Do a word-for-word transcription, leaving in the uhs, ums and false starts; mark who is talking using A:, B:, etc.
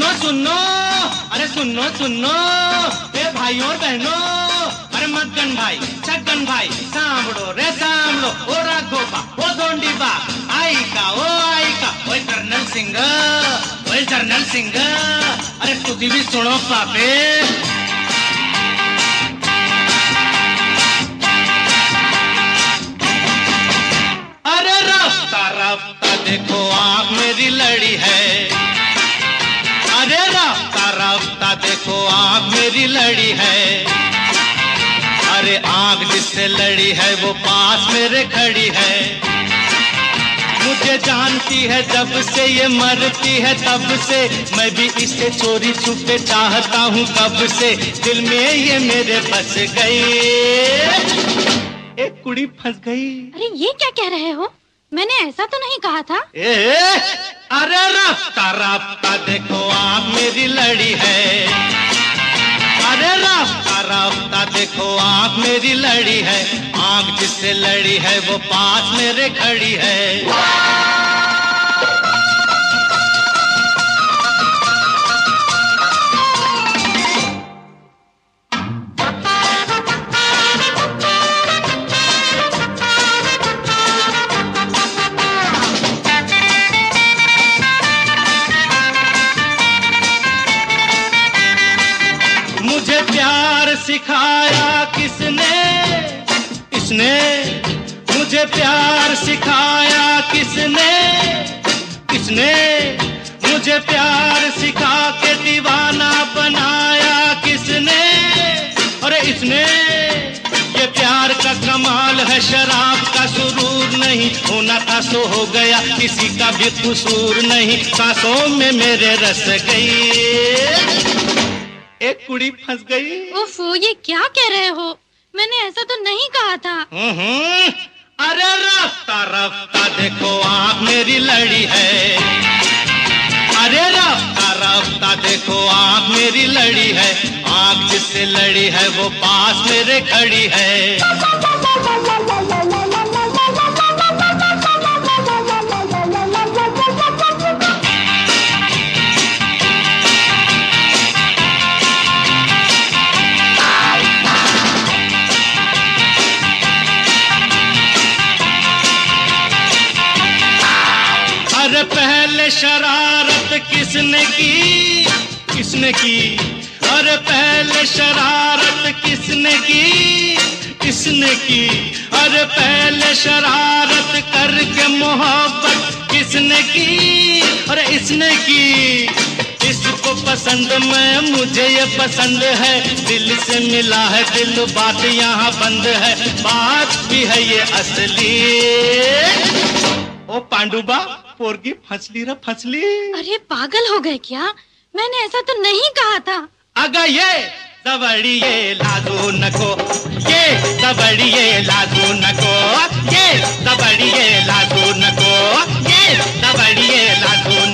A: सुनो सुनो, अरे सुनो सुनो ए भाइयों और बहनों, अरे मगन भाई, छगन भाई, सांभड़ो रे सांभड़ो, ओ राघोबा, ओ दोंडीबा, आई का, ओ आई का, ओए कर्नल सिंह, ओए जर्नल सिंह, अरे तुझी भी सुनो पापे। अरे रफ्ता रफ्ता देखो आँख मेरी लड़ी है, अरे रफ्ता रफ्ता देखो आँख मेरी लड़ी है, अरे आँख जिससे लड़ी है वो पास मेरे खड़ी है, मुझे जानती है जब से ये मरती है तब से, मैं भी इसे चोरी छुपे चाहता हूँ कब से, दिल में ये मेरे फंस गई, एक कुड़ी फंस गई।
B: अरे ये क्या कह रहे हो, मैंने ऐसा तो नहीं कहा था।
A: ए, अरे रफ्ता रफ्ता देखो आँख मेरी लड़ी है, अरे रफ्ता रफ्ता देखो आँख मेरी लड़ी है, आँख जिससे लड़ी है वो पास मेरे खड़ी है। मुझे प्यार सिखाया किसने, किसने मुझे प्यार सिखाया किसने, किसने मुझे प्यार सिखा के दीवाना बनाया किसने, अरे इसने, ये प्यार का कमाल है शराब का सुरूर नहीं, होना था सो हो गया किसी का भी कसूर नहीं, सांसों में मेरे रस गई, एक कुड़ी फंस गई।
B: ओफो, ये क्या कह रहे हो, मैंने ऐसा तो नहीं कहा था।
A: हम्म, अरे रफ्ता रफ्ता देखो आँख मेरी लड़ी है, अरे रफ्ता रफ्ता देखो आँख मेरी लड़ी है, आँख जिससे लड़ी है वो पास मेरे खड़ी है। अरे पहले शरारत किसने की, किसने की, अरे पहले शरारत किसने की, किसने की, अरे पहले शरारत करके मोहब्बत किसने की, अरे इसने की, इसको पसंद मैं, मुझे ये पसंद है, दिल से मिला है दिल, बात यहाँ बंद है, बात भी है ये असली। ओ पांडुबा, पोरगी फंसली रे फंसली।
B: अरे पागल हो गए क्या, मैंने ऐसा तो नहीं कहा था।
A: अगर ये दबड़िए लादू नको, ये दबड़िए लादू नको, ये दबड़िए लादू नको, ये दबड़िए लादू